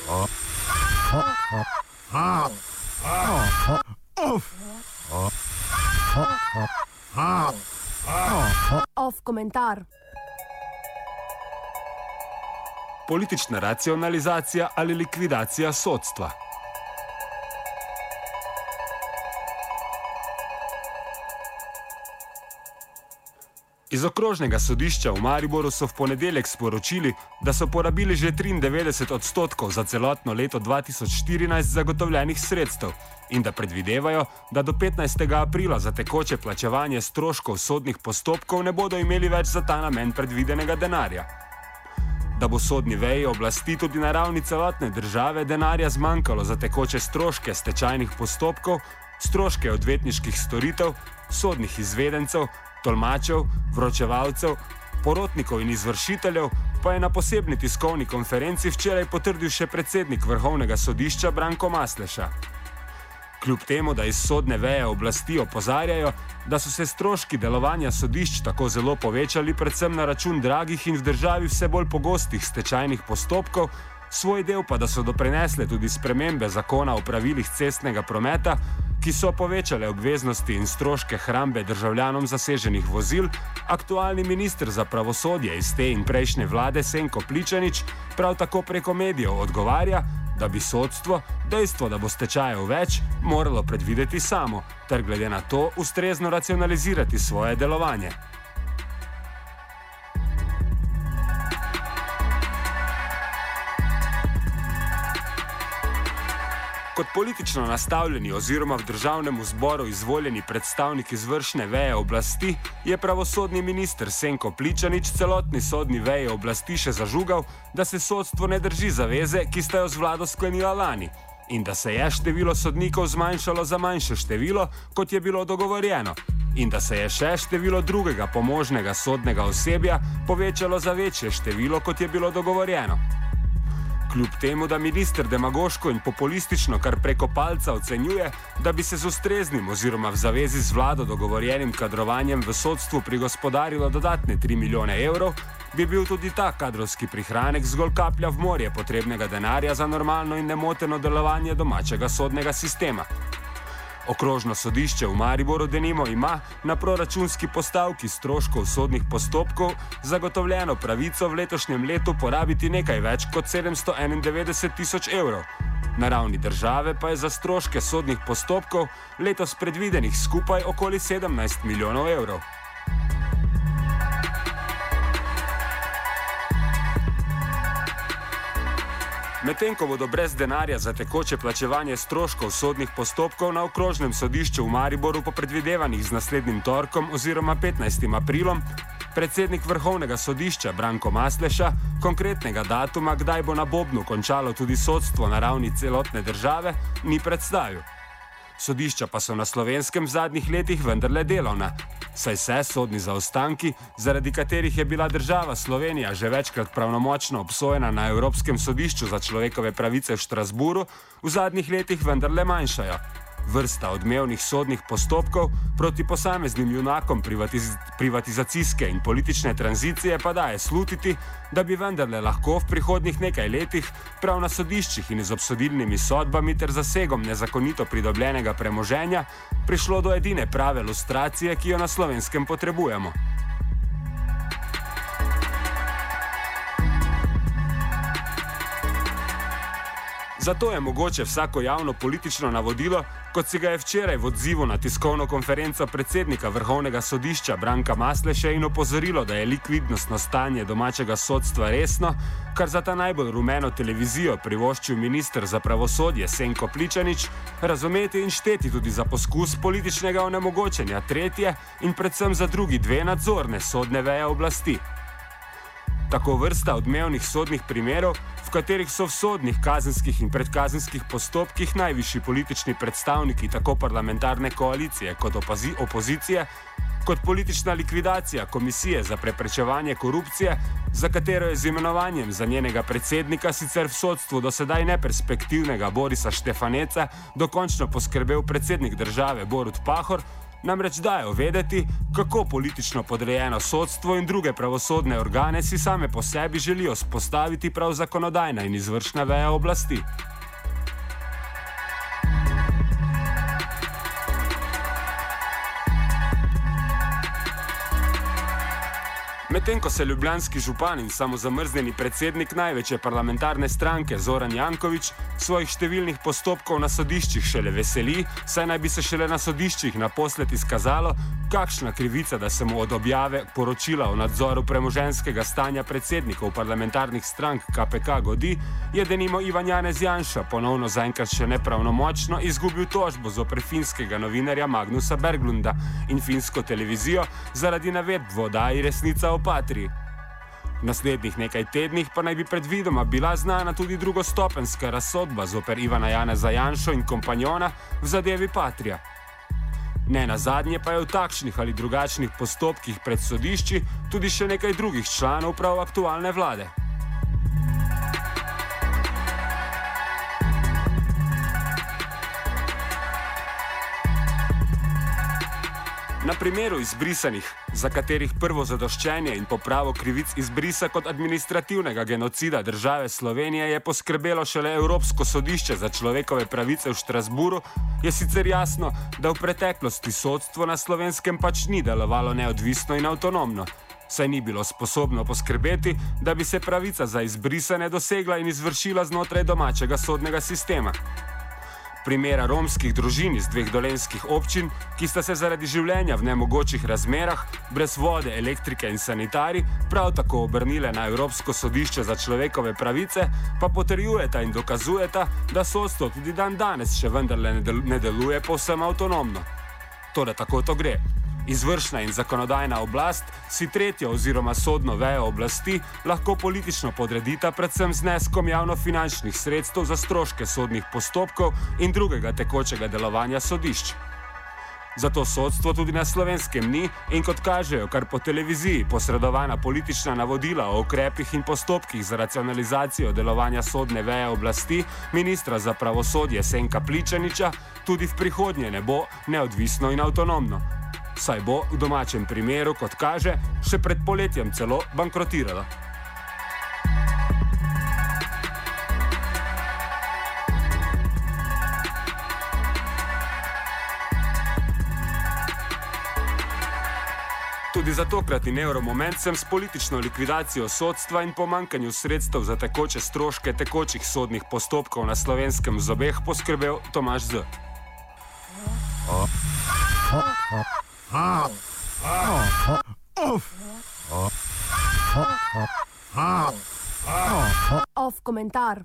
Off komentar. Politična racionalizacija ali likvidacija sodstva. Iz okrožnega sodišča v Mariboru so v ponedeljek sporočili, da so porabili že 93% za celotno leto 2014 zagotovljenih sredstev in da predvidevajo, da do 15. aprila za tekoče plačevanje stroškov sodnih postopkov ne bodo imeli več za ta namen predvidenega denarja. Da bo sodni veji oblasti tudi na ravni celotne države denarja zmanjkalo za tekoče stroške stečajnih postopkov, stroške odvetniških storitev, sodnih izvedencev, tolmačev, vročevalcev, porotnikov in izvršiteljev, pa je na posebni tiskovni konferenci včeraj potrdil še predsednik Vrhovnega sodišča Branko Masleša. Kljub temu, da iz sodne veje oblasti opozarjajo, da so se stroški delovanja sodišč tako zelo povečali predvsem na račun dragih in v državi vse bolj pogostih stečajnih postopkov, svoj del pa da so doprinesle tudi spremembe zakona o pravilih cestnega prometa, ki so povečale obveznosti in stroške hrambe državljanom zaseženih vozil, aktualni minister za pravosodje iz te in prejšnje vlade Senko Pličanič prav tako preko medijev odgovarja, da bi sodstvo dejstvo, da bo stečajev več, moralo predvideti samo, ter glede na to ustrezno racionalizirati svoje delovanje. Kot politično nastavljeni oziroma v državnemu zboru izvoljeni predstavnik izvršne veje oblasti je pravosodni minister Senko Pličanič celotni sodni veji oblasti še zažugal, da se sodstvo ne drži zaveze, ki sta jo z vlado sklenila lani in da se je število sodnikov zmanjšalo za manjše število, kot je bilo dogovorjeno in da se je še število drugega pomožnega sodnega osebja povečalo za večje število, kot je bilo dogovorjeno. Kljub temu, da minister demagoško in populistično kar preko palca ocenjuje, da bi se z ustreznim oziroma v zavezi z vlado dogovorjenim kadrovanjem v sodstvu prigospodarilo dodatne 3 milijone evrov, bi bil tudi ta kadrovski prihranek zgolj kaplja v morje potrebnega denarja za normalno in nemoteno delovanje domačega sodnega sistema. Okrožno sodišče v Mariboru denimo ima na proračunski postavki stroškov sodnih postopkov zagotovljeno pravico v letošnjem letu porabiti nekaj več kot 791 tisoč evrov. Na ravni države pa je za stroške sodnih postopkov letos predvidenih skupaj okoli 17 milijonov evrov. Medtem ko bodo brez denarja za tekoče plačevanje stroškov sodnih postopkov na okrožnem sodišču v Mariboru po predvidevanih z naslednjim torkom oziroma 15. aprilom, predsednik Vrhovnega sodišča Branko Masleša konkretnega datuma, kdaj bo na bobnu končalo tudi sodstvo na ravni celotne države, ni predstavil. Sodišča pa so na Slovenskem v zadnjih letih vendarle delovna, saj se sodni zaostanki, zaradi katerih je bila država Slovenija že večkrat pravnomočno obsojena na Evropskem sodišču za človekove pravice v Štrasburu, v zadnjih letih vendarle manjšajo. Vrsta odmevnih sodnih postopkov proti posameznim junakom privatizacijske in politične tranzicije pa daje slutiti, da bi vendarle lahko v prihodnjih nekaj letih prav na sodiščih in z obsodilnimi sodbami ter zasegom nezakonito pridobljenega premoženja prišlo do edine prave lustracije, ki jo na Slovenskem potrebujemo. Zato je mogoče vsako javno politično navodilo, kot si ga je včeraj v odzivu na tiskovno konferenco predsednika Vrhovnega sodišča Branka Masleše in opozorilo, da je likvidnostno stanje domačega sodstva resno, kar za ta najbolj rumeno televizijo privoščil minister za pravosodje Senko Pličanič, razumeti in šteti tudi za poskus političnega onemogočenja tretje in predvsem za drugi dve nadzorne sodne veje oblasti. Tako vrsta odmevnih sodnih primerov, v katerih so v sodnih kazenskih in predkazenskih postopkih najvišji politični predstavniki tako parlamentarne koalicije kot opozicije, kot politična likvidacija Komisije za preprečevanje korupcije, za katero je z imenovanjem za njenega predsednika sicer v sodstvu do sedaj neperspektivnega Borisa Štefaneca dokončno poskrbel predsednik države Borut Pahor, namreč dajo vedeti, kako politično podrejeno sodstvo in druge pravosodne organe si same po sebi želijo vzpostaviti prav zakonodajna in izvršna veja oblasti. Medtem ko se ljubljanski župan in samozamrznjeni predsednik največje parlamentarne stranke Zoran Janković svojih številnih postopkov na sodiščih šele veseli, saj naj bi se šele na sodiščih naposled izkazalo, kakšna krivica, da se mu od objave poročila o nadzoru premoženjskega stanja predsednikov parlamentarnih strank KPK godi, je denimo Ivan Janez Janša ponovno zaenkrat še nepravnomočno izgubil tožbo zoper finskega novinarja Magnusa Berglunda in finsko televizijo zaradi navedb v oddaji Resnica o Patriji. V naslednjih nekaj tednih pa naj bi predvidoma bila znana tudi drugostopenjska razsodba zoper Ivana Janeza Janšo in kompanjona v zadevi Patrija. Ne nazadnje pa je v takšnih ali drugačnih postopkih pred sodišči tudi še nekaj drugih članov prav aktualne vlade. Na primeru izbrisanih, za katerih prvo zadoščenje in popravo krivic izbrisa kot administrativnega genocida države Slovenije je poskrbelo šele Evropsko sodišče za človekove pravice v Štrasburu, je sicer jasno, da v preteklosti sodstvo na Slovenskem pač ni delovalo neodvisno in avtonomno, saj ni bilo sposobno poskrbeti, da bi se pravica za izbrisane dosegla in izvršila znotraj domačega sodnega sistema. Primera romskih družin iz 2 dolenjskih občin, ki sta se zaradi življenja v nemogočih razmerah, brez vode, elektrike in sanitarij, prav tako obrnile na Evropsko sodišče za človekove pravice, pa potrjujeta in dokazujeta, da sodstvo tudi dan danes še vendarle ne deluje povsem avtonomno. Toda tako to gre. Izvršna in zakonodajna oblast si tretjo oziroma sodno vejo oblasti lahko politično podredita predvsem z zneskom javnofinančnih sredstev za stroške sodnih postopkov in drugega tekočega delovanja sodišč. Zato sodstvo tudi na Slovenskem ni in kot kažejo kar po televiziji posredovana politična navodila o ukrepih in postopkih za racionalizacijo delovanja sodne veje oblasti ministra za pravosodje Senka Pličaniča, tudi v prihodnje ne bo neodvisno in avtonomno. Saj bo v domačem primeru, kot kaže, še pred poletjem celo bankrotirala. Tudi za tokratni nevromoment sem s politično likvidacijo sodstva in pomanjkanju sredstev za tekoče stroške tekočih sodnih postopkov na Slovenskem z obeh poskrbel Tomaž Z. Off komentar.